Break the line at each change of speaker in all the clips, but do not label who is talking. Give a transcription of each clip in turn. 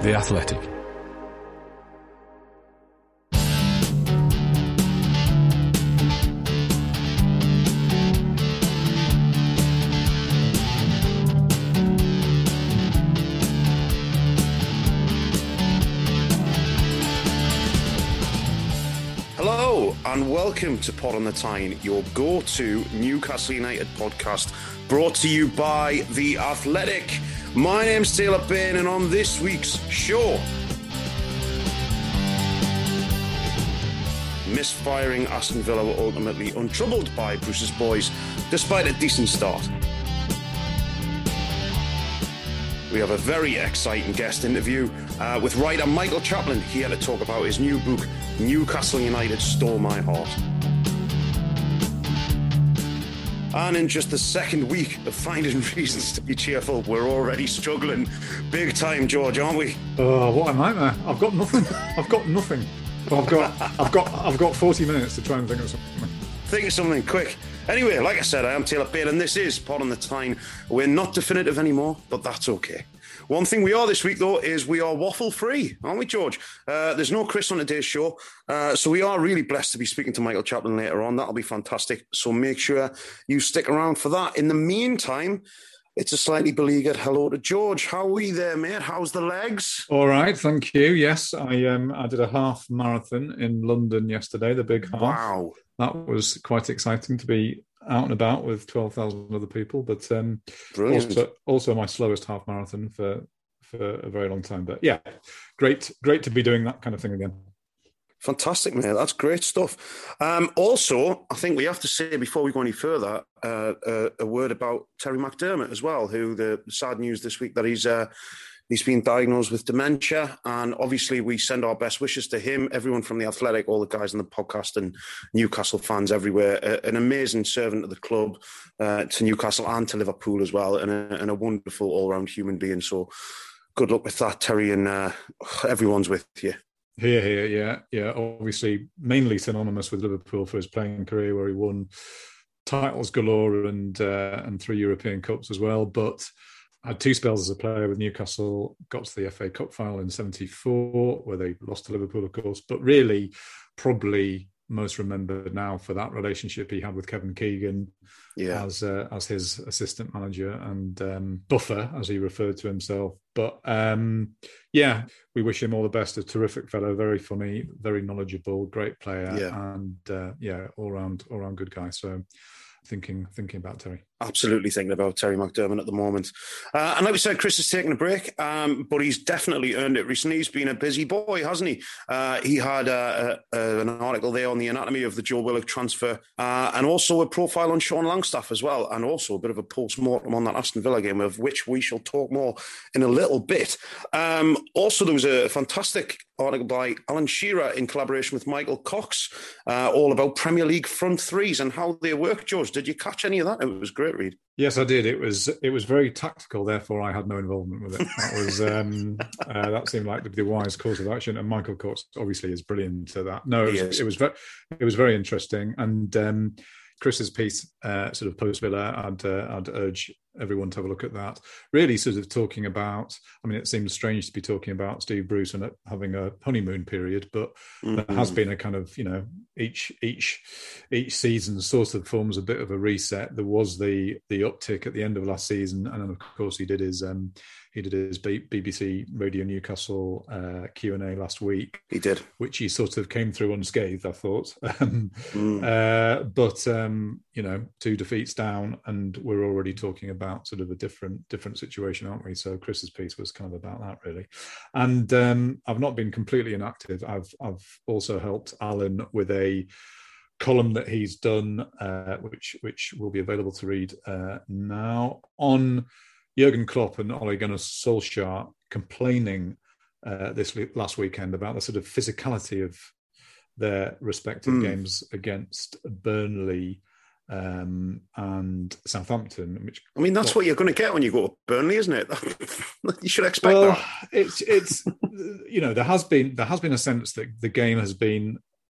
The Athletic.
Hello and welcome to Pod on the Tyne, your go-to Newcastle United podcast, brought to you by The Athletic. My name's Taylor Bain, and on this week's show, misfiring Aston Villa were ultimately untroubled by Bruce's boys, despite a decent start. We have a very exciting guest interview with writer Michael Chaplin here to talk about his new book, Newcastle United Stole My Heart. And in just the second week of finding reasons to be cheerful, we're already struggling big time, George, aren't we?
Oh, what a nightmare! I've got nothing. I've got 40 minutes to try and think of something.
Think of something quick. Anyway, like I said, I am Taylor Bain, and this is Pod on the Tyne. We're not definitive anymore, but that's okay. One thing we are this week, though, is we are waffle-free, aren't we, George? There's no Chris on today's show, so we are really blessed to be speaking to Michael Chaplin later on. That'll be fantastic, so make sure you stick around for that. In the meantime, it's a slightly beleaguered hello to George. How are we there, mate? How's the legs?
All right, thank you. Yes, I did a half marathon in London yesterday, the big half.
Wow.
That was quite exciting to be out and about with 12,000 other people, but also my slowest half marathon for a very long time. But yeah, great to be doing that kind of thing again.
Fantastic, mate. That's great stuff. Also, I think we have to say before we go any further, a word about Terry McDermott as well, who the sad news this week that he's been diagnosed with dementia, and obviously we send our best wishes to him, everyone from The Athletic, all the guys on the podcast and Newcastle fans everywhere. An amazing servant of the club, to Newcastle and to Liverpool as well, and a wonderful all-round human being. So good luck with that, Terry, and everyone's with you.
Here, yeah. Obviously, mainly synonymous with Liverpool for his playing career, where he won titles galore and 3 European Cups as well, but had 2 spells as a player with Newcastle, got to the FA Cup final in 74, where they lost to Liverpool, of course, but really probably most remembered now for that relationship he had with Kevin Keegan as his assistant manager and buffer, as he referred to himself. But we wish him all the best. A terrific fellow, very funny, very knowledgeable, great player, and all-round good guy. So thinking about Terry.
Absolutely thinking about Terry McDermott at the moment. And like we said, Chris has taken a break, but he's definitely earned it recently. He's been a busy boy, hasn't he? He had an article there on the anatomy of the Joe Willock transfer, and also a profile on Sean Langstaff as well, and also a bit of a post-mortem on that Aston Villa game, of which we shall talk more in a little bit. Also, there was a fantastic article by Alan Shearer in collaboration with Michael Cox, all about Premier League front threes and how they work. George, did you catch any of that? It was great read.
Yes, I did. It was very tactical. Therefore, I had no involvement with it. That was that seemed like the wise course of action. And Michael Cox obviously is brilliant at that. No, it was very interesting. And Chris's piece, sort of post Villa, I'd urge everyone to have a look at that. Really, sort of talking about. I mean, it seems strange to be talking about Steve Bruce and having a honeymoon period, but there has been a kind of, each season sort of forms a bit of a reset. There was the uptick at the end of last season, and then of course he did his BBC Radio Newcastle Q&A last week.
He did, which
he sort of came through unscathed, I thought. But 2 defeats down, and we're already talking about sort of a different situation, aren't we? So Chris's piece was kind of about that, really. And I've not been completely inactive. I've also helped Alan with a column that he's done, which will be available to read now, on Jurgen Klopp and Ole Gunnar Solskjaer complaining this last weekend about the sort of physicality of their respective games against Burnley and Southampton. Which, I mean,
that's what you're going to get when you go to Burnley, isn't it? You should expect that.
It's there has been a sense that the game has been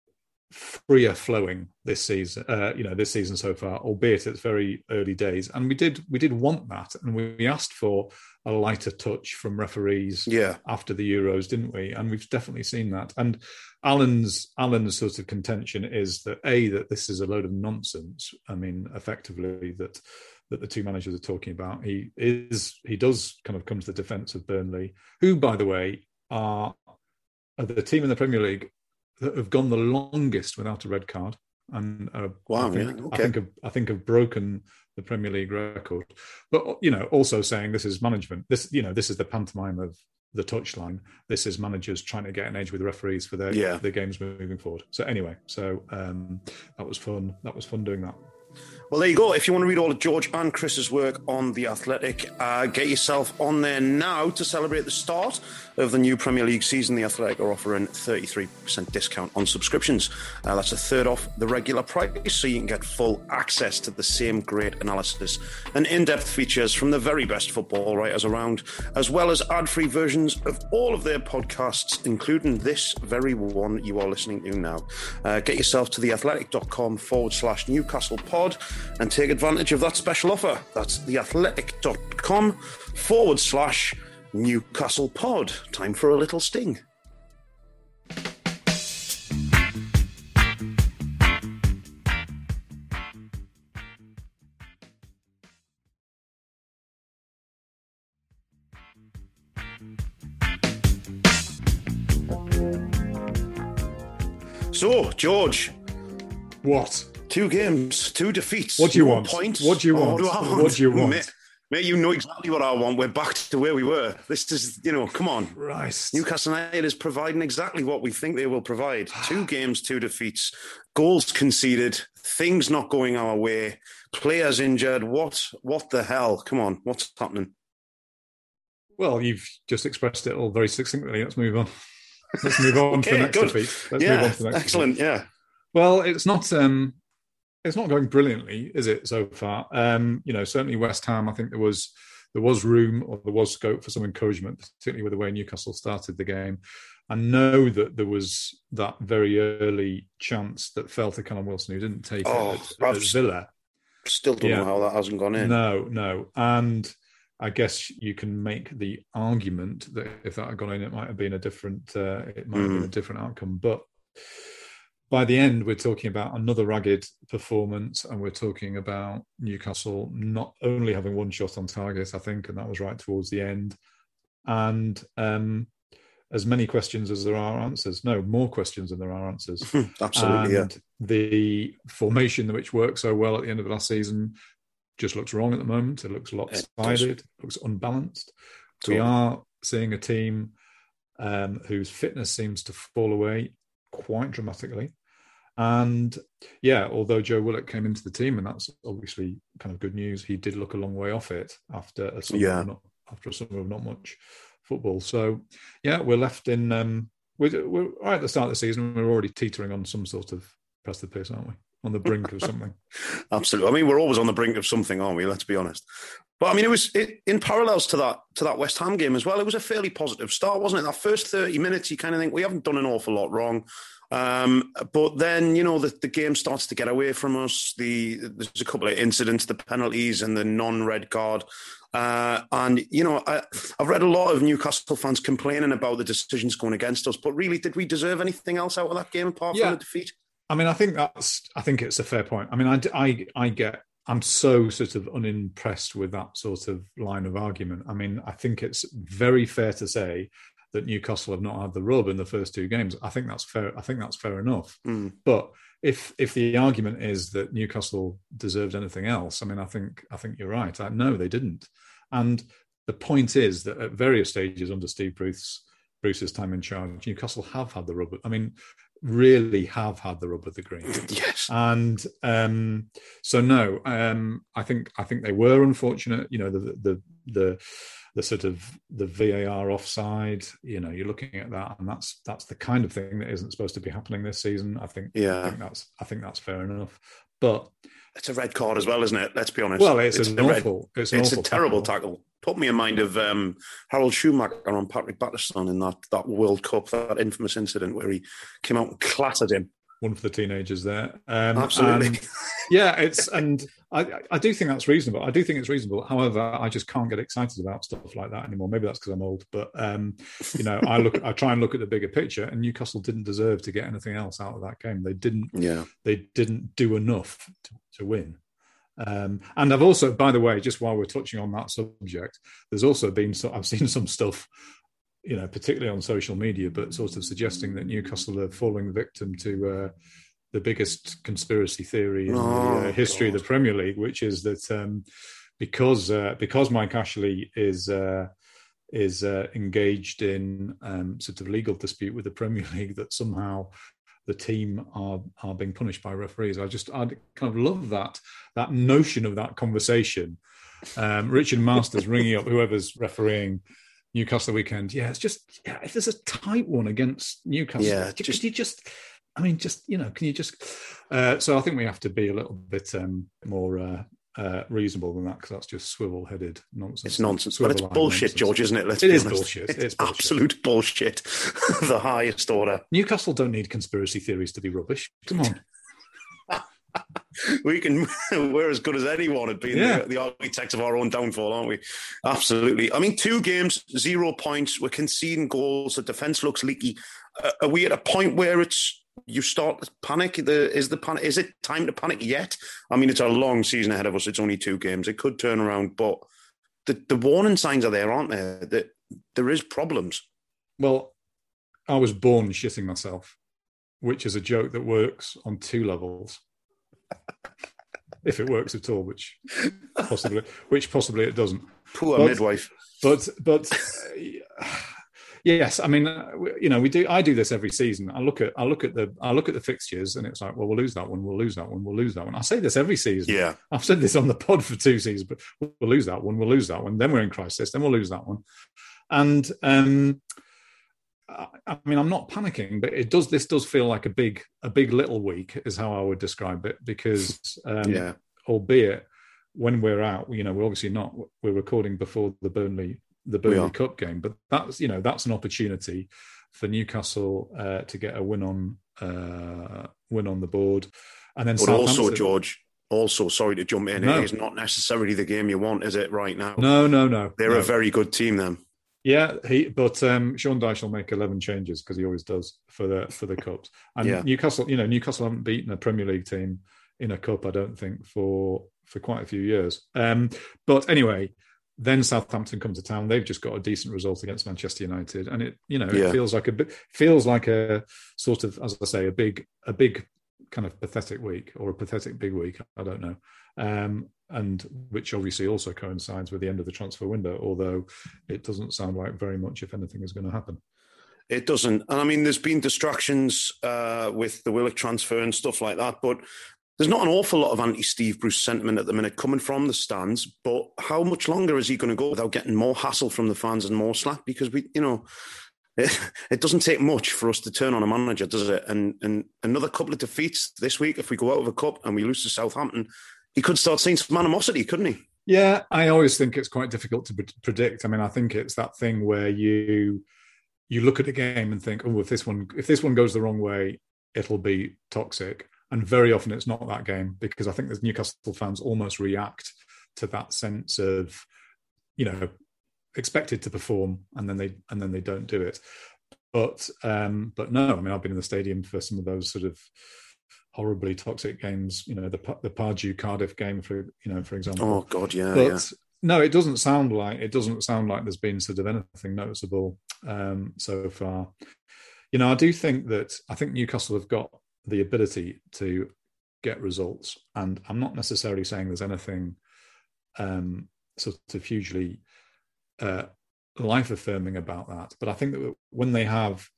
freer flowing this season. This season so far, albeit it's very early days, and we did want that, and we asked for a lighter touch from referees after the Euros, didn't we? And we've definitely seen that. And Alan's sort of contention is that that this is a load of nonsense. I mean, effectively that the two managers are talking about. He does kind of come to the defence of Burnley, who, by the way, are the team in the Premier League that have gone the longest without a red card, and I think have broken the Premier League record. But also saying this is management. This is the pantomime of the touchline. This is managers trying to get an edge with referees for their games moving forward. So anyway, that was fun. That was fun doing that.
Well, there you go. If you want to read all of George and Chris's work on The Athletic, get yourself on there now to celebrate the start of the new Premier League season. The Athletic are offering 33% discount on subscriptions. That's a third off the regular price, so you can get full access to the same great analysis and in-depth features from the very best football writers around, as well as ad-free versions of all of their podcasts, including this very one you are listening to now. Get yourself to theathletic.com/Newcastle pod and take advantage of that special offer. That's theathletic.com/Newcastle pod. Time for a little sting. So, George.
What?
2 games, 2 defeats.
What do you want?
Points.
What do you want? What do you want?
Mate, you know exactly what I want. We're back to where we were. This is, come on.
Right.
Newcastle United is providing exactly what we think they will provide. 2 games, 2 defeats, goals conceded, things not going our way, players injured. What the hell? Come on, what's happening?
Well, you've just expressed it all very succinctly. Let's move on. Let's move on to the next defeat. Let's move on to the next
excellent,
defeat.
Yeah.
Well, it's not going brilliantly, is it, so far? Certainly West Ham, I think there was room, or there was scope for some encouragement, particularly with the way Newcastle started the game. I know that there was that very early chance that fell to Callum Wilson, who didn't take it at Villa.
Still don't know how that hasn't gone in.
No. And I guess you can make the argument that if that had gone in, it might have been a different outcome. But by the end, we're talking about another ragged performance, and we're talking about Newcastle not only having 1 shot on target, I think, and that was right towards the end, and as many questions as there are answers. No, more questions than there are answers.
Absolutely,
and the formation which worked so well at the end of last season just looks wrong at the moment. It looks lopsided, looks unbalanced. We are seeing a team whose fitness seems to fall away quite dramatically. And although Joe Willock came into the team, and that's obviously kind of good news, he did look a long way off it after a summer of not much football. So we're left in we're right at the start of the season. We're already teetering on some sort of precipice, aren't we? On the brink of something.
Absolutely. I mean, we're always on the brink of something, aren't we? Let's be honest. But I mean, it was in parallels to that West Ham game as well. It was a fairly positive start, wasn't it? That first 30 minutes, you kind of think we haven't done an awful lot wrong. But then, the game starts to get away from us. There's a couple of incidents, the penalties and the non-red card. I've read a lot of Newcastle fans complaining about the decisions going against us. But really, did we deserve anything else out of that game apart from the defeat?
I mean, I think it's a fair point. I mean, I'm so sort of unimpressed with that sort of line of argument. I mean, I think it's very fair to say that Newcastle have not had the rub in the first 2 games. I think that's fair. I think that's fair enough. But if the argument is that Newcastle deserved anything else, I mean, I think you're right. No, they didn't. And the point is that at various stages under Steve Bruce's time in charge, Newcastle have had the rub. I mean, really have had the rub of the green.
Yes.
And so no, I think they were unfortunate. The sort of the VAR offside, you're looking at that, and that's the kind of thing that isn't supposed to be happening this season. I think that's fair enough. But
it's a red card as well, isn't it? Let's be honest.
Well, it's a
terrible tackle. Put me in mind of Harold Schumacher on Patrick Battiston in that World Cup, that infamous incident where he came out and clattered him.
one for the teenagers there.
Absolutely.
And I do think that's reasonable. I do think it's reasonable. However, I just can't get excited about stuff like that anymore. Maybe that's because I'm old, but I try and look at the bigger picture, and Newcastle didn't deserve to get anything else out of that game. They didn't do enough to win. And I've also, by the way, just while we're touching on that subject, there's also been I've seen some stuff, particularly on social media, but sort of suggesting that Newcastle are falling victim to the biggest conspiracy theory in the history of the Premier League, which is that because Mike Ashley is engaged in sort of legal dispute with the Premier League, that somehow the team are being punished by referees. I kind of love that notion of that conversation. Richard Masters ringing up whoever's refereeing Newcastle weekend. Yeah, it's just if there's a tight one against Newcastle, can you just? So I think we have to be a little bit more reasonable than that, because that's just swivel-headed nonsense.
It's nonsense, but it's bullshit, nonsense. George, isn't it?
It is bullshit. It's bullshit.
Absolute bullshit. The highest order.
Newcastle don't need conspiracy theories to be rubbish. Come on.
We're as good as anyone at being the architects of our own downfall, aren't we? Absolutely. I mean, 2 games, 0 points. We're conceding goals. The defence looks leaky. Are we at a point where you start to panic? Is it time to panic yet? I mean, it's a long season ahead of us. It's only 2 games. It could turn around, but the warning signs are there, aren't there? That there is problems.
Well, I was born shitting myself, which is a joke that works on 2 levels. If it works at all, which possibly it doesn't.
Poor midwife.
But yes, I mean, we do. I do this every season. I look at the fixtures, and it's like, well, we'll lose that one, we'll lose that one, we'll lose that one. I say this every season.
Yeah,
I've said this on the pod for 2 seasons, but we'll lose that one, we'll lose that one. Then we're in crisis. Then we'll lose that one, and I mean, I'm not panicking, but this does feel like a big little week is how I would describe it, because albeit when we're out, we're obviously not. We're recording before the Burnley Cup game, but that's an opportunity for Newcastle to get a win on the board, and then. But
also, George. Also, sorry to jump in. No. It is not necessarily the game you want, is it? Right now,
no.
They're a very good team, then.
Yeah, but Sean Dyche will make 11 changes, because he always does for the cups. And Newcastle haven't beaten a Premier League team in a cup, I don't think, for quite a few years. But anyway, then Southampton come to town. They've just got a decent result against Manchester United, and it feels like a sort of, as I say, a big kind of pathetic week, or a pathetic big week. I don't know. And which obviously also coincides with the end of the transfer window, although it doesn't sound like very much, if anything, is going to happen.
It doesn't. And I mean, there's been distractions with the Willock transfer and stuff like that, but there's not an awful lot of anti-Steve Bruce sentiment at the minute coming from the stands. But how much longer is he going to go without getting more hassle from the fans and more slack? Because it doesn't take much for us to turn on a manager, does it? And another couple of defeats this week, if we go out of a cup and we lose to Southampton, he could start seeing some animosity, couldn't he?
Yeah, I always think it's quite difficult to predict. I mean, I think it's that thing where you look at a game and think, oh, if this one goes the wrong way, it'll be toxic. And very often it's not that game, because I think the Newcastle fans almost react to that sense of, expected to perform, and then they don't do it. But no, I mean, I've been in the stadium for some of those sort of horribly toxic games, the Pardew Cardiff game, for example.
Oh God, yeah.
But no, it doesn't sound like there's been sort of anything noticeable so far. I do think Newcastle have got the ability to get results, and I'm not necessarily saying there's anything sort of hugely life affirming about that. But I think that when they have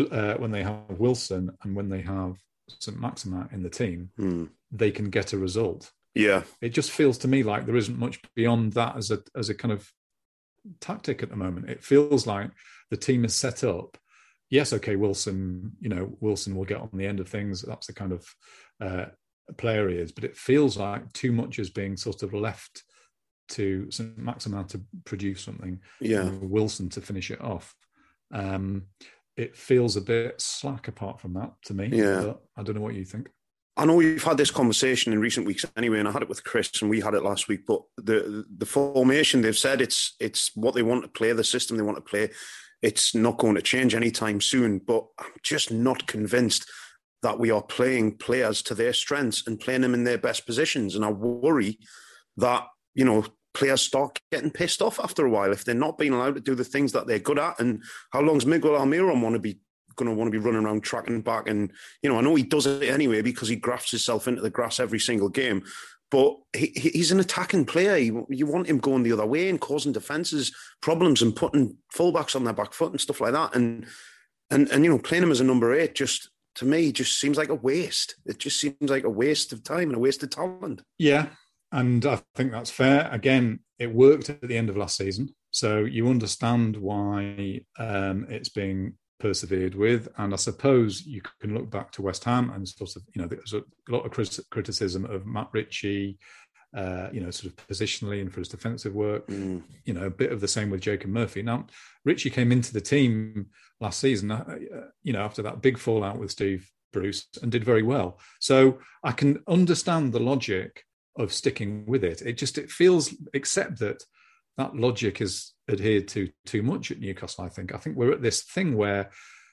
Wilson and when they have St. Maximin in the team, they can get a result.
Yeah,
it just feels to me like there isn't much beyond that as a kind of tactic at the moment. It feels like the team is set up. Yes, okay, Wilson will get on the end of things. That's the kind of player he is. But it feels like too much is being sort of left to St. Maximin to produce something.
Yeah,
Wilson to finish it off. it feels a bit slack apart from that to me.
Yeah.
But I don't know what you think.
I know we've had this conversation in recent weeks anyway, and I had it with Chris and we had it last week, but the formation, they've said it's what they want to play, the system they want to play. It's not going to change anytime soon, but I'm just not convinced that we are playing players to their strengths and playing them in their best positions. And I worry that, players start getting pissed off after a while if they're not being allowed to do the things that they're good at. And how long's Miguel Almiron going to want to be running around tracking back? And, I know he does it anyway because he grafts himself into the grass every single game. But he's an attacking player. You want him going the other way and causing defences problems and putting fullbacks on their back foot and stuff like that. And playing him as a number 8 just, to me, just seems like a waste. It just seems like a waste of time and a waste of talent.
Yeah, and I think that's fair. Again, it worked at the end of last season. So you understand why it's being persevered with. And I suppose you can look back to West Ham and sort of, there's a lot of criticism of Matt Ritchie, sort of positionally and for his defensive work. A bit of the same with Jacob Murphy. Now, Ritchie came into the team last season, after that big fallout with Steve Bruce, and did very well. So I can understand the logic of sticking with it. It feels, except that logic is adhered to too much at Newcastle. I think we're at this thing where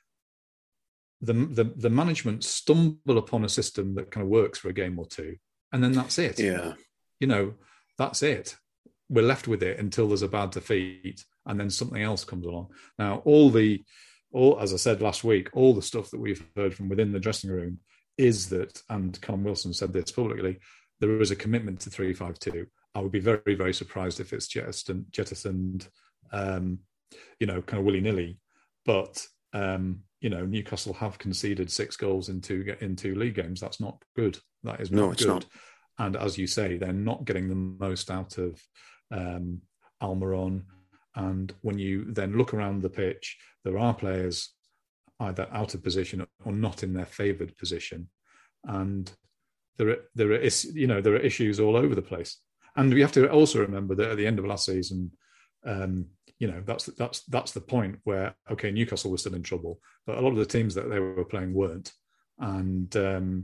the management stumble upon a system that kind of works for a game or two, and then that's it.
Yeah,
that's it. We're left with it until there's a bad defeat, and then something else comes along. Now, all as I said last week, all the stuff that we've heard from within the dressing room is that, and Callum Wilson said this publicly, there is a commitment to 3-5-2. I would be very, very surprised if it's jettisoned, kind of willy-nilly. But, Newcastle have conceded 6 goals in two league games. That's not good. That is not good. Not. And as you say, they're not getting the most out of Almiron. And when you then look around the pitch, there are players either out of position or not in their favoured position. And there are issues all over the place. And we have to also remember that at the end of last season, that's the point where, okay, Newcastle was still in trouble, but a lot of the teams that they were playing weren't. And, the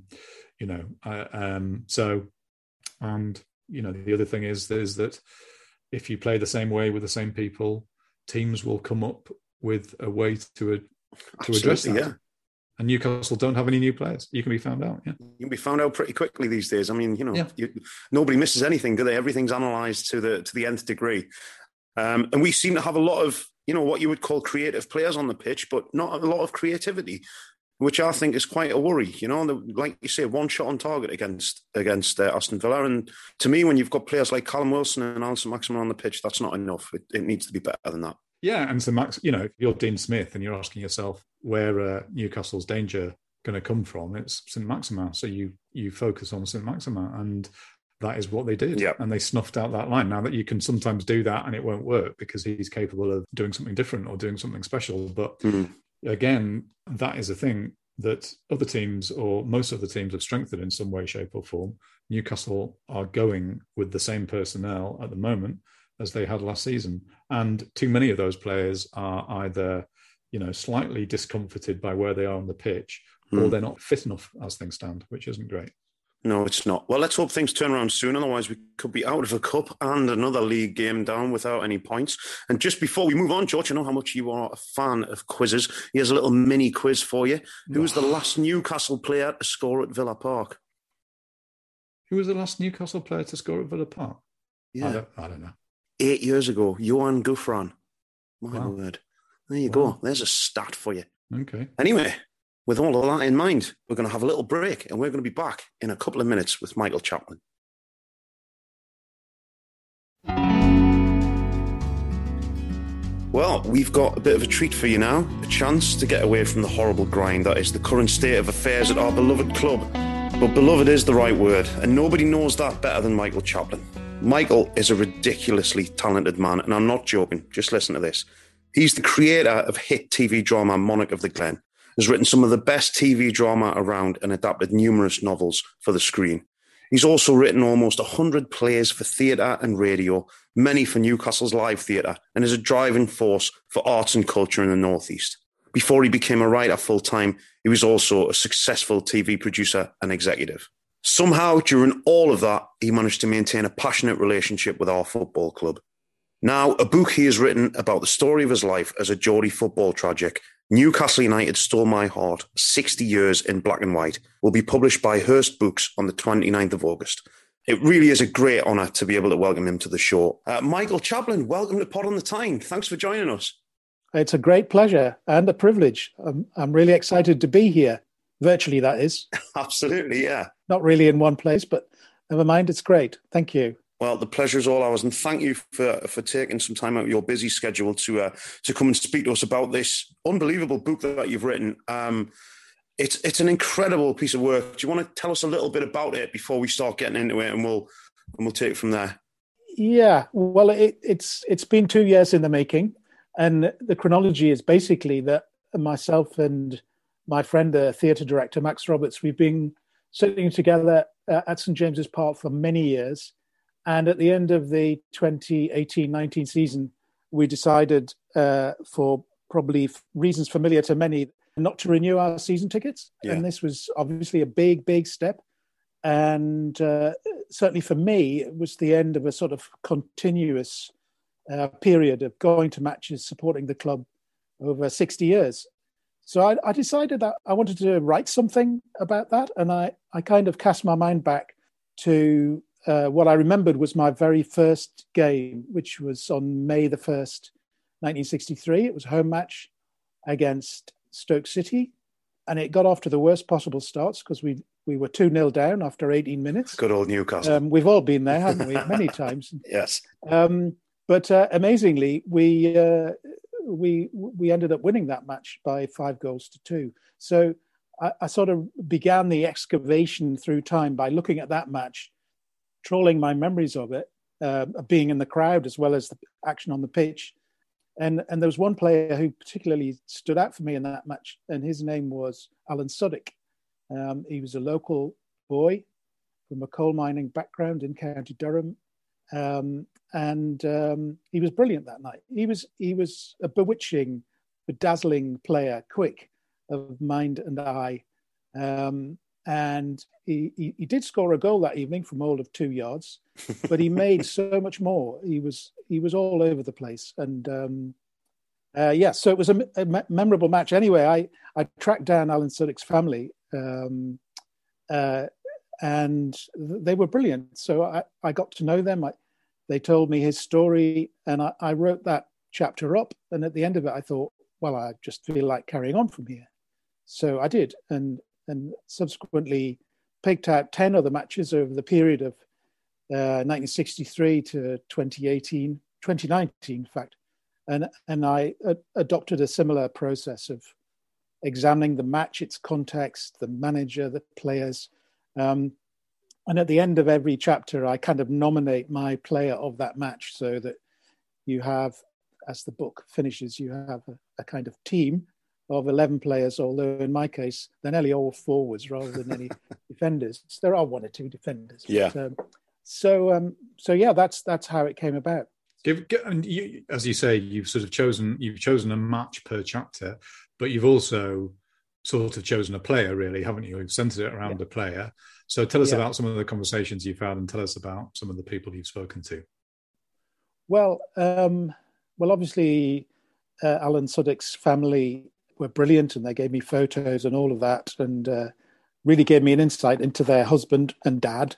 other thing is that if you play the same way with the same people, teams will come up with a way to address that. Yeah. And Newcastle don't have any new players. You can be found out. Yeah,
you can be found out pretty quickly these days. I mean, nobody misses anything, do they? Everything's analysed to the nth degree, and we seem to have a lot of what you would call creative players on the pitch, but not a lot of creativity, which I think is quite a worry. Like you say, one shot on target against Aston Villa, and to me, when you've got players like Callum Wilson and Allan Maximin on the pitch, that's not enough. It needs to be better than that.
Yeah, and so Max, if you're Dean Smith and you're asking yourself where Newcastle's danger going to come from, it's St Maximin. So you focus on St Maximin, and that is what they did.
Yep.
And they snuffed out that line. Now that you can sometimes do that and it won't work because he's capable of doing something different or doing something special. But again, that is a thing that other teams or most of the teams have strengthened in some way, shape or form. Newcastle are going with the same personnel at the moment as they had last season. And too many of those players are either, slightly discomforted by where they are on the pitch, or they're not fit enough as things stand, which isn't great.
No, it's not. Well, let's hope things turn around soon. Otherwise, we could be out of a cup and another league game down without any points. And just before we move on, George, I know how much you are a fan of quizzes. Here's a little mini quiz for you. Who was the last Newcastle player to score at Villa Park?
Who was the last Newcastle player to score at Villa Park?
Yeah.
I don't know.
8 years ago, Johan Gouffran. My word. There you go. There's a stat for you.
Okay.
Anyway, with all of that in mind, we're going to have a little break and we're going to be back in a couple of minutes with Michael Chaplin. Well, we've got a bit of a treat for you now, a chance to get away from the horrible grind that is the current state of affairs at our beloved club. But beloved is the right word, and nobody knows that better than Michael Chaplin. Michael is a ridiculously talented man, and I'm not joking. Just listen to this. He's the creator of hit TV drama Monarch of the Glen, has written some of the best TV drama around and adapted numerous novels for the screen. He's also written almost 100 plays for theatre and radio, many for Newcastle's Live Theatre, and is a driving force for arts and culture in the North East. Before he became a writer full-time, he was also a successful TV producer and executive. Somehow, during all of that, he managed to maintain a passionate relationship with our football club. Now, a book he has written about the story of his life as a Geordie football tragic, Newcastle United Stole My Heart, 60 Years in Black and White, will be published by Hurst Books on the 29th of August. It really is a great honour to be able to welcome him to the show. Michael Chaplin, welcome to Pod on the Tyne. Thanks for joining us.
It's a great pleasure and a privilege. I'm really excited to be here. Virtually, that is.
Absolutely, yeah.
Not really in one place, but never mind, it's great. Thank you. Well,
the pleasure is all ours, and thank you for taking some time out of your busy schedule to come and speak to us about this unbelievable book that you've written. It's an incredible piece of work. Do you want to tell us a little bit about it before we start getting into it, and we'll take it from there?
Yeah, well, it's been 2 years in the making, and the chronology is basically that myself and my friend, the theatre director, Max Roberts, we've been sitting together at St James's Park for many years. And at the end of the 2018-19 season, we decided, for probably reasons familiar to many, not to renew our season tickets. Yeah. And this was obviously a big, big step. And certainly for me, it was the end of a sort of continuous period of going to matches, supporting the club over 60 years. So I decided that I wanted to write something about that. And I kind of cast my mind back to what I remembered was my very first game, which was on May the 1st, 1963. It was a home match against Stoke City. And it got off to the worst possible starts because we were 2-0 down after 18 minutes.
Good old Newcastle.
We've all been there, haven't we? Many times.
Yes.
But amazingly, we ended up winning that match by 5-2. So I sort of began the excavation through time by looking at that match, trawling my memories of it, being in the crowd as well as the action on the pitch. And there was one player who particularly stood out for me in that match, and his name was Alan Suddick. He was a local boy from a coal mining background in County Durham. And he was brilliant that night. He was a bewitching, bedazzling player, quick of mind and eye. And he did score a goal that evening from all of 2 yards, but he made so much more. He was all over the place. And so it was a memorable match. Anyway, I tracked down Alan Suddick's family, and they were brilliant. So I got to know them. They told me his story, and I wrote that chapter up. And at the end of it, I thought, well, I just feel like carrying on from here. So I did, and subsequently picked out 10 other matches over the period of 1963 to 2019, in fact. And I adopted a similar process of examining the match, its context, the manager, the players. And at the end of every chapter, I kind of nominate my player of that match so that you have, as the book finishes, you have a kind of team of 11 players, although in my case, they're nearly all forwards rather than any defenders. There are one or two defenders.
Yeah.
But, so yeah, that's how it came about.
And you, as you say, you've chosen a match per chapter, but you've also sort of chosen a player, really, haven't you? You've centered it around a player. So tell us about some of the conversations you've had, and tell us about some of the people you've spoken to.
Well, obviously, Alan Suddick's family were brilliant, and they gave me photos and all of that, and really gave me an insight into their husband and dad.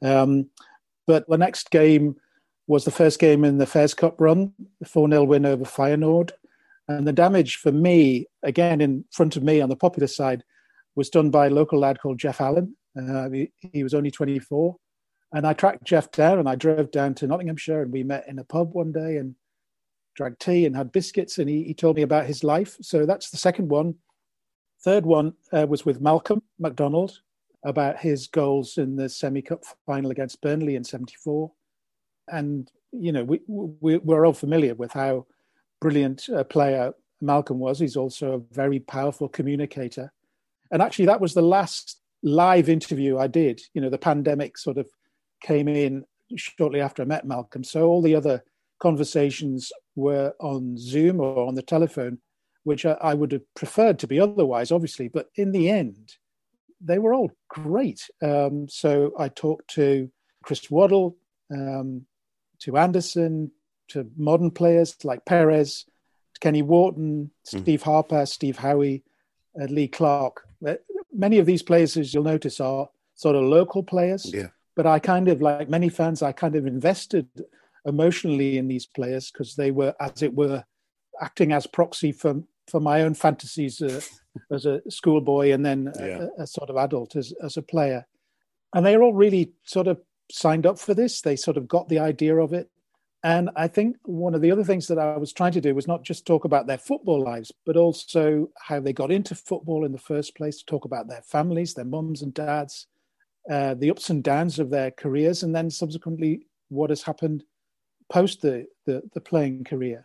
But the next game was the first game in the Fairs Cup run, the 4-0 win over Feyenoord. And the damage for me, again, in front of me on the Popular side, was done by a local lad called Jeff Allen. He was only 24. And I tracked Jeff down, and I drove down to Nottinghamshire, and we met in a pub one day and drank tea and had biscuits, and he told me about his life. So that's the second one. Third one was with Malcolm MacDonald, about his goals in the semi-cup final against Burnley in 74. And, you know, we're all familiar with how brilliant a player Malcolm was. He's also a very powerful communicator. And actually, that was the last live interview I did. You know, the pandemic sort of came in shortly after I met Malcolm. So all the other conversations were on Zoom or on the telephone which I would have preferred to be otherwise, obviously. But in the end, they were all great. So I talked to Chris Waddle, to Anderson, to modern players like Perez, Kenny Wharton, Steve Harper, Steve Howie, Lee Clark. Many of these players, as you'll notice, are sort of local players.
Yeah.
But I kind of, like many fans, I kind of invested emotionally in these players because they were, as it were, acting as proxy for my own fantasies as a schoolboy and then a sort of adult as a player. And they all really sort of signed up for this. They sort of got the idea of it. And I think one of the other things that I was trying to do was not just talk about their football lives, but also how they got into football in the first place, to talk about their families, their mums and dads, the ups and downs of their careers, and then subsequently what has happened post the playing career.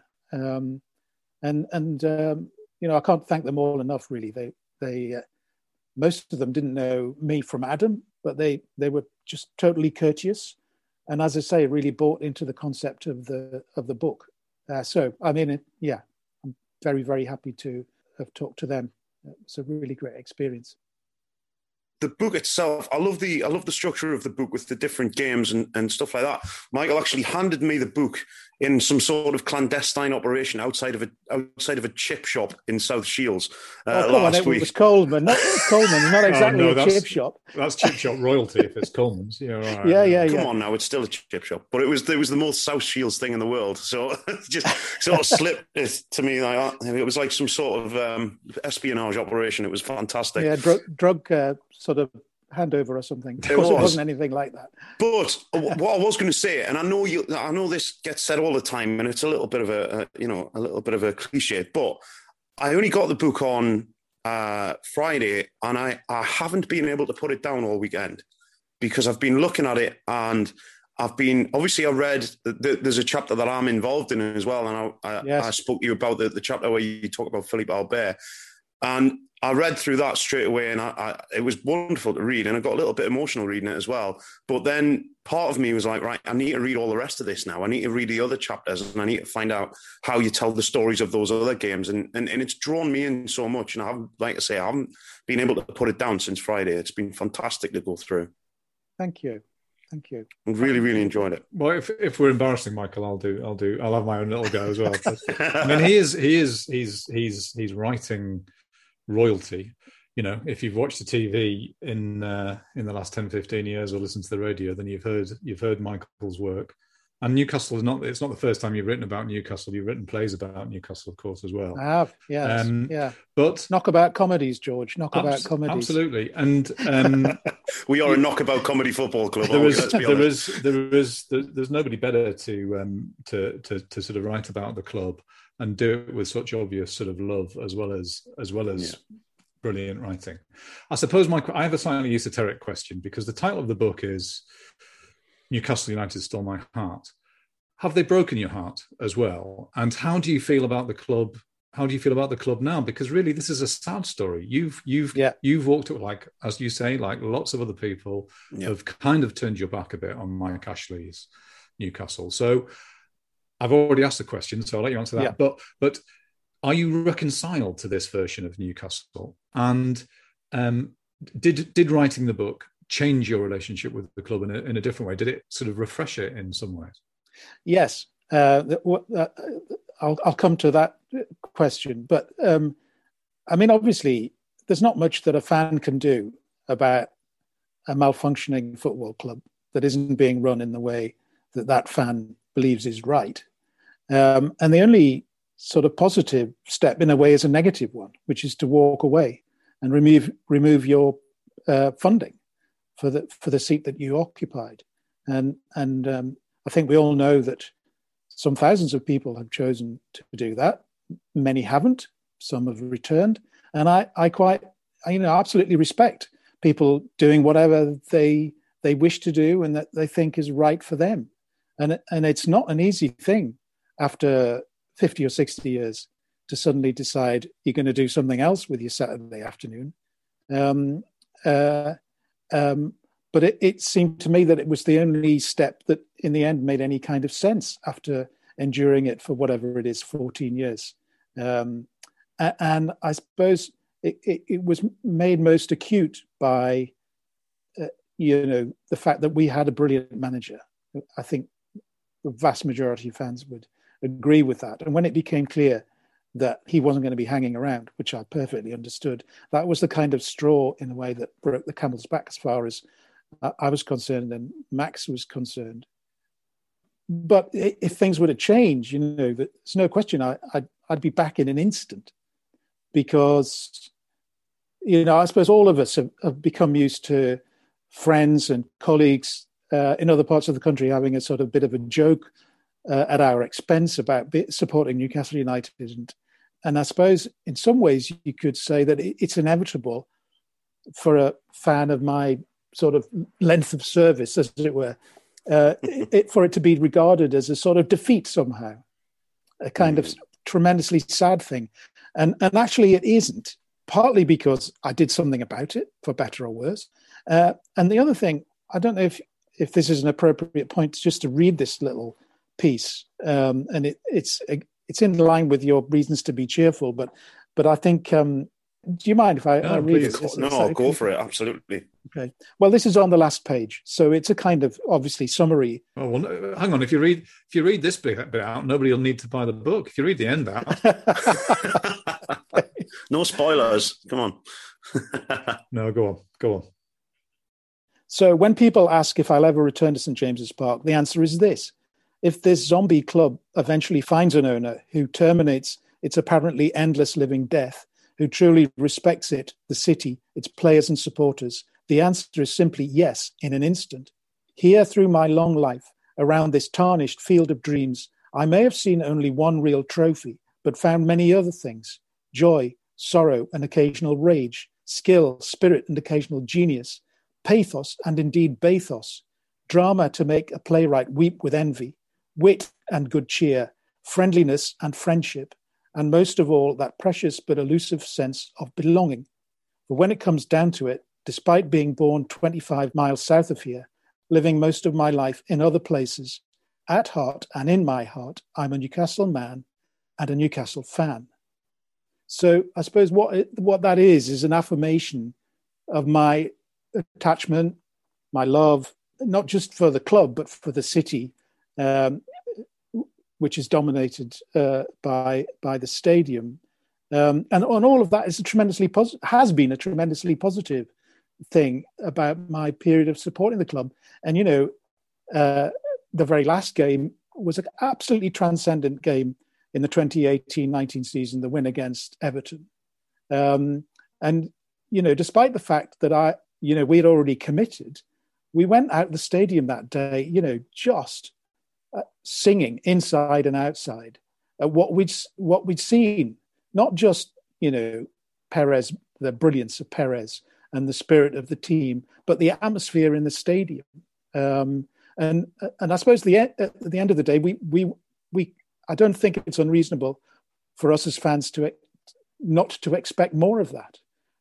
I can't thank them all enough, really. They most of them didn't know me from Adam, but they were just totally courteous. And as I say, really bought into the concept of the book. So, I mean, I'm very, very happy to have talked to them. It's a really great experience.
The book itself, I love the structure of the book with the different games and stuff like that. Michael actually handed me the book in some sort of clandestine operation outside of a chip shop in South Shields last week.
It was Coleman, not exactly a chip shop.
That's chip shop royalty if it's Coleman's. Yeah, right.
Yeah.
Come on now, it's still a chip shop, but it was the most South Shields thing in the world. So it just sort of slipped it to me like that. It was like some sort of espionage operation. It was fantastic.
Yeah, drug sort of handover or something. It wasn't anything like that.
But what I was going to say, and I know this gets said all the time, and it's a little bit of a cliche, but I only got the book on Friday, and I haven't been able to put it down all weekend because I've been looking at it, and I read there's a chapter that I'm involved in as well, and I spoke to you about the chapter where you talk about Philippe Albert, and I read through that straight away, and it was wonderful to read, and I got a little bit emotional reading it as well. But then part of me was like, right, I need to read all the rest of this now. I need to read the other chapters, and I need to find out how you tell the stories of those other games. And it's drawn me in so much, and I haven't been able to put it down since Friday. It's been fantastic to go through. Thank you. I really, really enjoyed it.
Well, if we're embarrassing Michael, I'll have my own little go as well. But, I mean, he's writing royalty. You know, if you've watched the TV in the last 10, 15 years or listened to the radio, then you've heard Michael's work. And Newcastle it's not the first time you've written about Newcastle. You've written plays about Newcastle, of course, as well.
I have, yes.
But
knockabout comedies, George. Knockabout comedies.
Absolutely. And
we are a knockabout comedy football club.
There's nobody better to sort of write about the club and do it with such obvious sort of love as well as brilliant writing. I suppose, I have a slightly esoteric question, because the title of the book is Newcastle United Stole My Heart. Have they broken your heart as well? And how do you feel about the club? How do you feel about the club now? Because really, this is a sad story. You've walked it, like, as you say, like lots of other people have kind of turned your back a bit on Mike Ashley's Newcastle. So I've already asked the question, so I'll let you answer that. Yeah. But are you reconciled to this version of Newcastle? And did writing the book change your relationship with the club in a different way? Did it sort of refresh it in some ways?
Yes. I'll come to that question. But, I mean, obviously, there's not much that a fan can do about a malfunctioning football club that isn't being run in the way that fan believes is right. And the only sort of positive step, in a way, is a negative one, which is to walk away and remove your funding for the seat that you occupied. And I think we all know that some thousands of people have chosen to do that. Many haven't. Some have returned. And I absolutely respect people doing whatever they wish to do and that they think is right for them. And it's not an easy thing after 50 or 60 years to suddenly decide you're going to do something else with your Saturday afternoon. But it seemed to me that it was the only step that in the end made any kind of sense after enduring it for whatever it is, 14 years. And I suppose it was made most acute by, the fact that we had a brilliant manager. I think the vast majority of fans would agree with that. And when it became clear that he wasn't going to be hanging around, which I perfectly understood, that was the kind of straw in a way that broke the camel's back as far as I was concerned and Max was concerned. But if things were to change, there's no question I'd be back in an instant, because, I suppose all of us have become used to friends and colleagues in other parts of the country having a sort of bit of a joke at our expense about supporting Newcastle United. And I suppose in some ways you could say that it's inevitable for a fan of my sort of length of service, as it were, for it to be regarded as a sort of defeat somehow, a kind of tremendously sad thing. And actually it isn't, partly because I did something about it, for better or worse. And the other thing, I don't know if this is an appropriate point just to read this little piece, and it's in line with your reasons to be cheerful, but I think, do you mind if I read it?
No, go for it, absolutely.
Okay. Well, this is on the last page, so it's a kind of obviously summary.
Oh, well, no, hang on. If you read this bit out, nobody will need to buy the book. If you read the end out,
no spoilers. Come on.
No, go on.
So when people ask if I'll ever return to St. James's Park, the answer is this. If this zombie club eventually finds an owner who terminates its apparently endless living death, who truly respects it, the city, its players and supporters, the answer is simply yes, in an instant. Here, through my long life, around this tarnished field of dreams, I may have seen only one real trophy, but found many other things: joy, sorrow, and occasional rage, skill, spirit, and occasional genius, pathos, and indeed bathos, drama to make a playwright weep with envy, wit and good cheer, friendliness and friendship, and most of all, that precious but elusive sense of belonging. For when it comes down to it, despite being born 25 miles south of here, living most of my life in other places, at heart and in my heart, I'm a Newcastle man and a Newcastle fan. So I suppose what that is an affirmation of my attachment, my love, not just for the club, but for the city, which is dominated by the stadium. And on all of that has been a tremendously positive thing about my period of supporting the club. And, the very last game was an absolutely transcendent game in the 2018-19 season, the win against Everton. And, despite the fact that we had already committed, we went out the stadium that day, just singing inside and outside at what we'd seen, not just, Perez, the brilliance of Perez and the spirit of the team, but the atmosphere in the stadium. And I suppose at the end of the day, we I don't think it's unreasonable for us as fans not to expect more of that.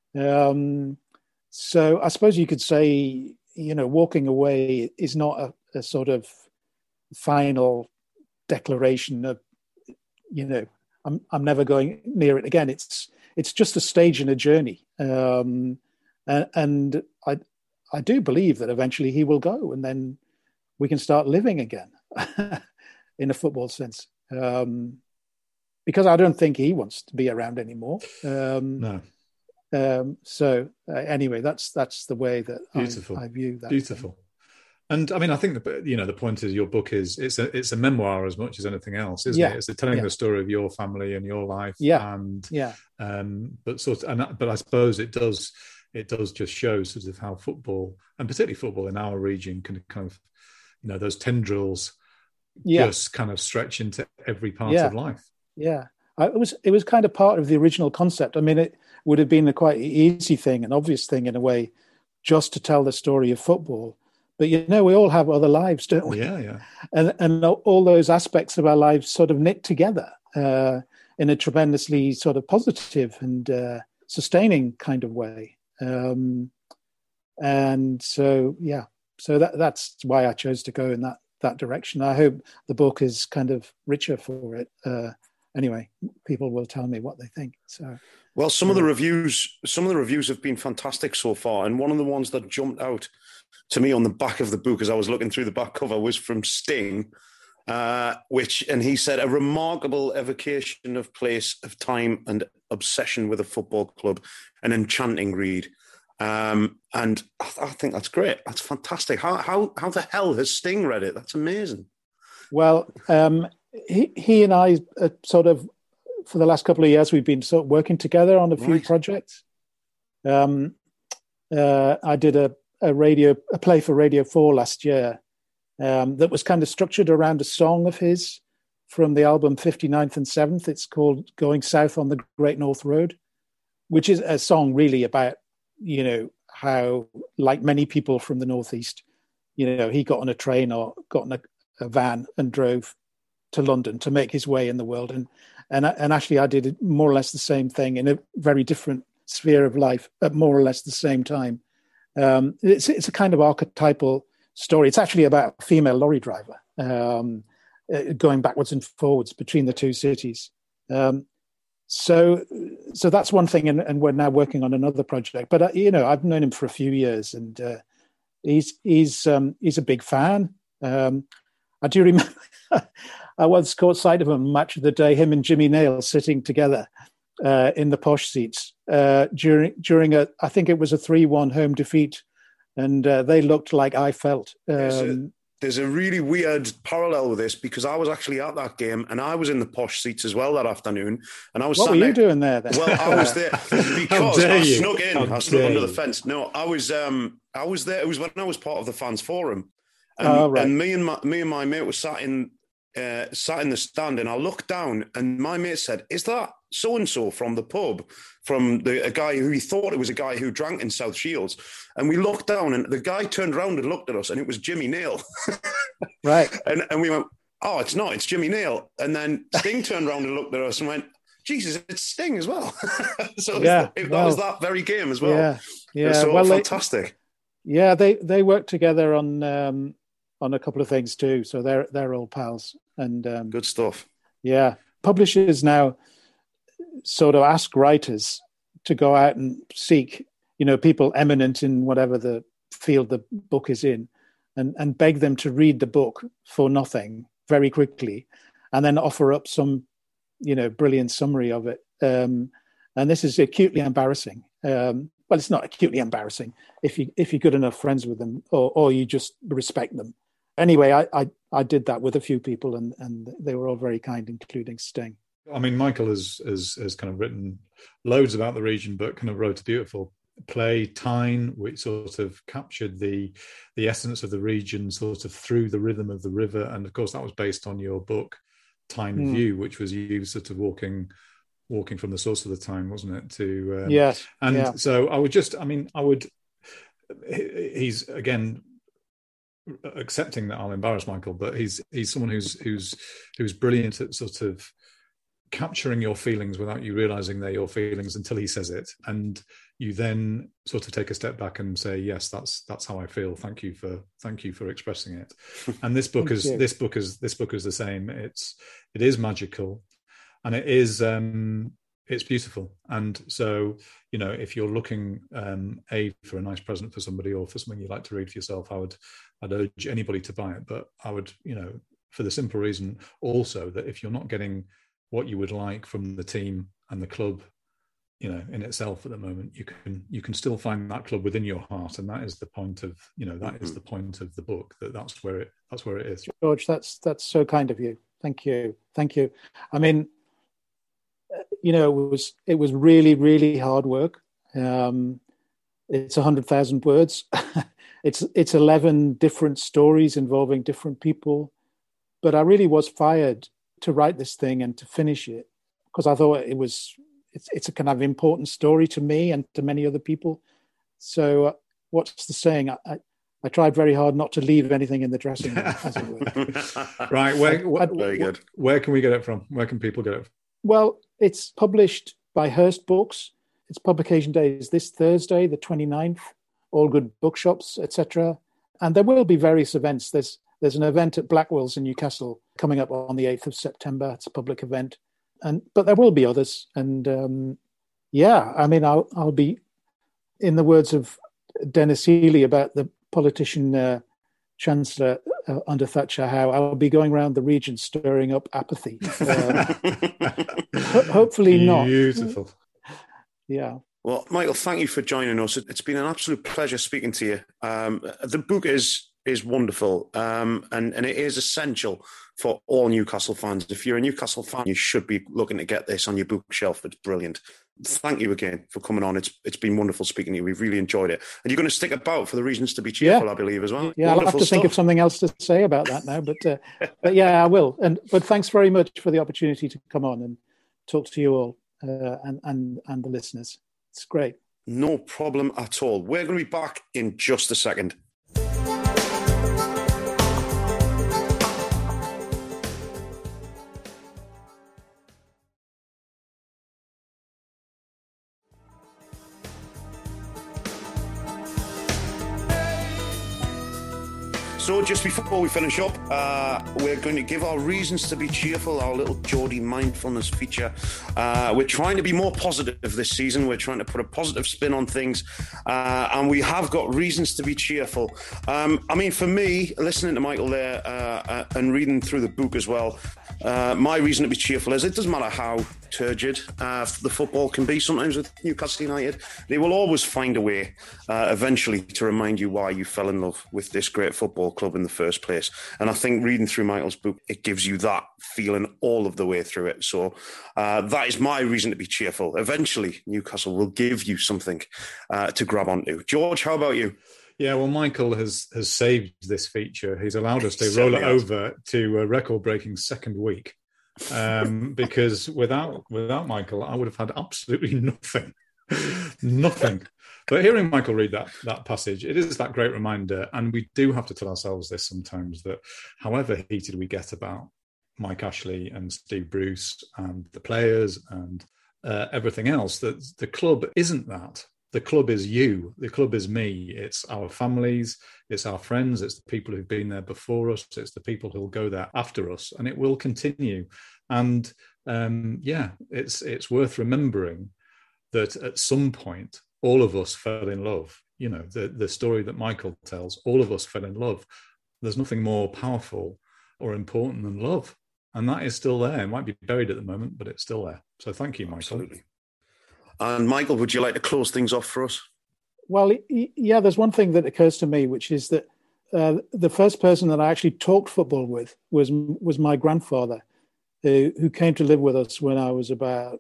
So I suppose you could say, walking away is not a sort of final declaration of, I'm never going near it again. It's just a stage in a journey. And I do believe that eventually he will go, and then we can start living again in a football sense. Because I don't think he wants to be around anymore.
No.
So anyway, that's the way that I view that.
Beautiful. And I mean, I think the point is your book is it's a memoir as much as anything else, isn't it? It's telling the story of your family and your life. But I suppose it does just show sort of how football, and particularly football in our region, can kind of, those tendrils just kind of stretch into every part of life. Yeah.
It was kind of part of the original concept. I mean, it would have been a quite easy thing, an obvious thing in a way, just to tell the story of football. But, we all have other lives, don't we?
Yeah.
And all those aspects of our lives sort of knit together in a tremendously sort of positive and sustaining kind of way. And so, so that's why I chose to go in that direction. I hope the book is kind of richer for it anyway, people will tell me what they think. So,
well, some of the reviews have been fantastic so far, and one of the ones that jumped out to me on the back of the book as I was looking through the back cover was from Sting, and he said, a remarkable evocation of place, of time, and obsession with a football club, an enchanting read. And I think that's great. That's fantastic. How the hell has Sting read it? That's amazing.
Well, he and I sort of, for the last couple of years, we've been sort of working together on a few projects. I did a play for Radio 4 last year that was kind of structured around a song of his from the album 59th and 7th. It's called Going South on the Great North Road, which is a song really about, how, like many people from the Northeast, he got on a train or got in a van and drove to London to make his way in the world. And actually I did more or less the same thing in a very different sphere of life at more or less the same time. It's a kind of archetypal story. It's actually about a female lorry driver going backwards and forwards between the two cities. So that's one thing, and we're now working on another project. But I've known him for a few years, and he's a big fan. I do remember I once caught sight of him match of the day, him and Jimmy Nail sitting together in the posh seats during I think it was a 3-1 home defeat, and they looked like I felt.
There's a really weird parallel with this, because I was actually at that game and I was in the posh seats as well that afternoon. And I was
what were you doing there then?
Well, I was there because I snuck in. I snuck under the fence. No, I was there. It was when I was part of the fans forum, and me and my mate were sat in the stand, and I looked down, and my mate said, "Is that so and so from the pub?" From a guy who he thought it was a guy who drank in South Shields. And we looked down, and the guy turned around and looked at us, and it was Jimmy Nail.
Right.
And we went, "Oh, it's not, it's Jimmy Nail." And then Sting turned around and looked at us and went, "Jesus, it's Sting as well." So that was that very game as well.
Yeah.
So fantastic.
They worked together on a couple of things too. So they're old pals. And
good stuff.
Yeah. Publishers now sort of ask writers to go out and seek, people eminent in whatever the field the book is in, and beg them to read the book for nothing very quickly, and then offer up some, brilliant summary of it. And this is acutely embarrassing. Well, it's not acutely embarrassing if you're good enough friends with them, or you just respect them. Anyway, I did that with a few people, and they were all very kind, including Sting.
I mean, Michael has kind of written loads about the region, but kind of wrote a beautiful play, Tyne, which sort of captured the essence of the region sort of through the rhythm of the river. And of course, that was based on your book, Tyne View, which was you sort of walking from the source of the Tyne, wasn't it?
Yes.
And so he's again accepting that I'll embarrass Michael, but he's someone who's brilliant at sort of capturing your feelings without you realizing they're your feelings until he says it, and you then sort of take a step back and say, yes, that's how I feel. Thank you for expressing it. And this book is the same. It is magical, and it is it's beautiful. And so, if you're looking for a nice present for somebody, or for something you like to read for yourself, I'd urge anybody to buy it. But I would, for the simple reason also that if you're not getting what you would like from the team and the club, in itself at the moment, you can still find that club within your heart, and that is the point of is the point of the book. That's where it is.
George, that's so kind of you. Thank you. I mean, it was really, really hard work. It's 100,000 words. It's 11 different stories involving different people, but I really was fired to write this thing and to finish it, because I thought it's a kind of important story to me and to many other people. So what's the saying? I tried very hard not to leave anything in the dressing room, as it were.
Right.
Very good.
Where can we get it from? Where can people get it from?
Well, it's published by Hearst Books. Its publication day is this Thursday, the 29th, all good bookshops, etc. And there will be various events. There's an event at Blackwell's in Newcastle coming up on the 8th of September. It's a public event. but there will be others. And I mean, I'll be, in the words of Dennis Healy about the politician Chancellor under Thatcher Howe, I'll be going around the region stirring up apathy. Hopefully not.
Beautiful.
Yeah.
Well, Michael, thank you for joining us. It's been an absolute pleasure speaking to you. The book is wonderful, and it is essential for all Newcastle fans. If you're a Newcastle fan, you should be looking to get this on your bookshelf. It's brilliant. Thank you again for coming on. It's been wonderful speaking to you. We've really enjoyed it. And you're going to stick about for the reasons to be cheerful, I believe, as well.
Yeah, wonderful I'll have to think of something else to say about that now. But yeah, I will. But thanks very much for the opportunity to come on and talk to you all and the listeners. It's great.
No problem at all. We're going to be back in just a second. So just before we finish up, we're going to give our reasons to be cheerful, our little Geordie mindfulness feature. We're trying to be more positive this season. We're trying to put a positive spin on things. And we have got reasons to be cheerful. I mean, for me, listening to Michael there and reading through the book as well, my reason to be cheerful is it doesn't matter how turgid the football can be sometimes with Newcastle United. They will always find a way eventually to remind you why you fell in love with this great football club in the first place. And I think reading through Michael's book, it gives you that feeling all of the way through it. So that is my reason to be cheerful. Eventually, Newcastle will give you something to grab onto. George, how about you?
Yeah, well, Michael has saved this feature. He's allowed us to roll it over to a record-breaking second week. Because without Michael, I would have had absolutely nothing. But hearing Michael read that passage, it is that great reminder, and we do have to tell ourselves this sometimes, that however heated we get about Mike Ashley and Steve Bruce and the players and everything else, that the club isn't that. The club is you. The club is me. It's our families. It's our friends. It's the people who've been there before us. It's the people who'll go there after us, and it will continue. And it's worth remembering that at some point, all of us fell in love. You know, the story that Michael tells, all of us fell in love. There's nothing more powerful or important than love. And that is still there. It might be buried at the moment, but it's still there. So thank you, Michael.
Absolutely. And Michael, would you like to close things off for us?
Well, yeah, there's one thing that occurs to me, which is that the first person that I actually talked football with was my grandfather, who came to live with us when I was about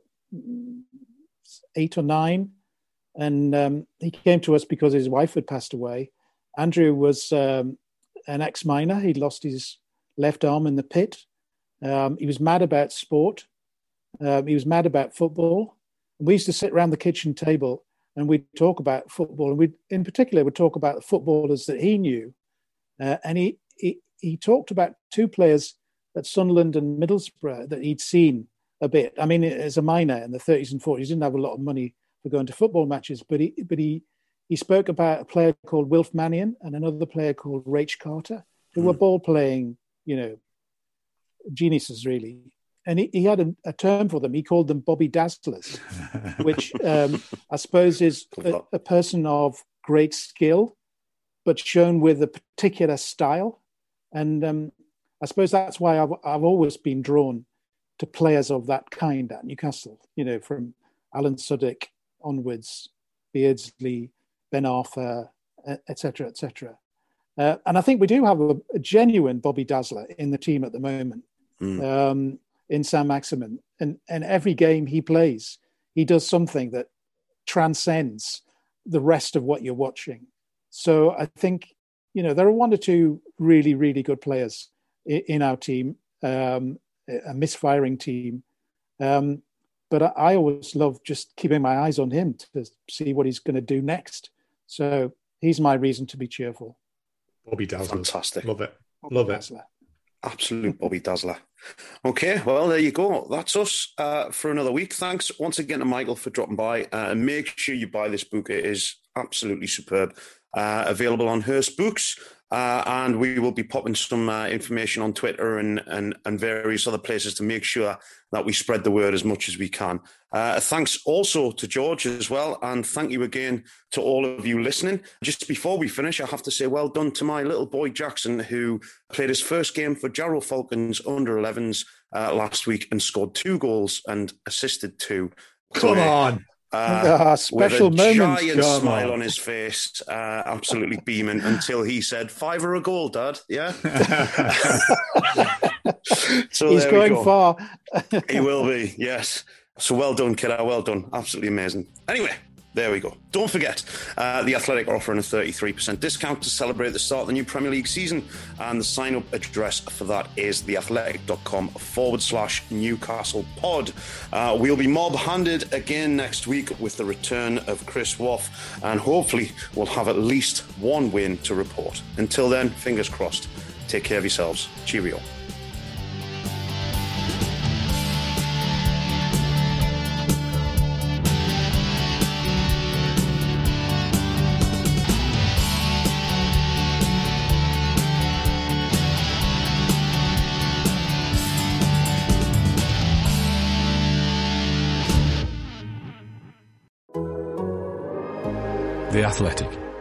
8 or 9. And he came to us because his wife had passed away. Andrew was an ex-miner. He'd lost his left arm in the pit. He was mad about sport. He was mad about football. We used to sit around the kitchen table and we'd talk about football. And we, in particular, would talk about the footballers that he knew. And he talked about 2 players at Sunderland and Middlesbrough that he'd seen a bit. I mean, as a miner in the 30s and 40s, he didn't have a lot of money for going to football matches, but he spoke about a player called Wilf Mannion and another player called Rach Carter, who were ball playing, geniuses really. And he had a term for them. He called them Bobby Dazzlers, which I suppose is a person of great skill, but shown with a particular style. And I suppose that's why I've always been drawn to players of that kind at Newcastle, from Alan Suddick onwards, Beardsley, Ben Arthur, etc., etc. And I think we do have a genuine Bobby Dazzler in the team at the moment. In Saint-Maximin, and every game he plays, he does something that transcends the rest of what you're watching. So I think, there are 1 or 2 really, really good players in our team, a misfiring team. But I always love just keeping my eyes on him to see what he's going to do next. So he's my reason to be cheerful.
Bobby Dazzler.
Fantastic.
Love it.
Bobby
Love
Dazzler.
it.
Absolute Bobby Dazzler. Okay, well, there you go. That's us for another week. Thanks once again to Michael for dropping by. And make sure you buy this book. It is absolutely superb. Available on Hearst Books. And we will be popping some information on Twitter and various other places to make sure that we spread the word as much as we can. Thanks also to George as well. And thank you again to all of you listening. Just before we finish, I have to say well done to my little boy Jackson, who played his first game for Jarrow Falcons under-11s last week and scored 2 goals and assisted 2.
Come on.
Special
with a
moment.
giant smile on his face, absolutely beaming until he said, "5 a goal, Dad." Yeah. So
he's going far.
He will be, yes. So well done, kiddo. Well done. Absolutely amazing. Anyway, there we go. Don't forget, The Athletic are offering a 33% discount to celebrate the start of the new Premier League season. And the sign-up address for that is theathletic.com/Newcastle pod. We'll be mob-handed again next week with the return of Chris Woff. And hopefully we'll have at least one win to report. Until then, fingers crossed. Take care of yourselves. Cheerio.
The Athletic.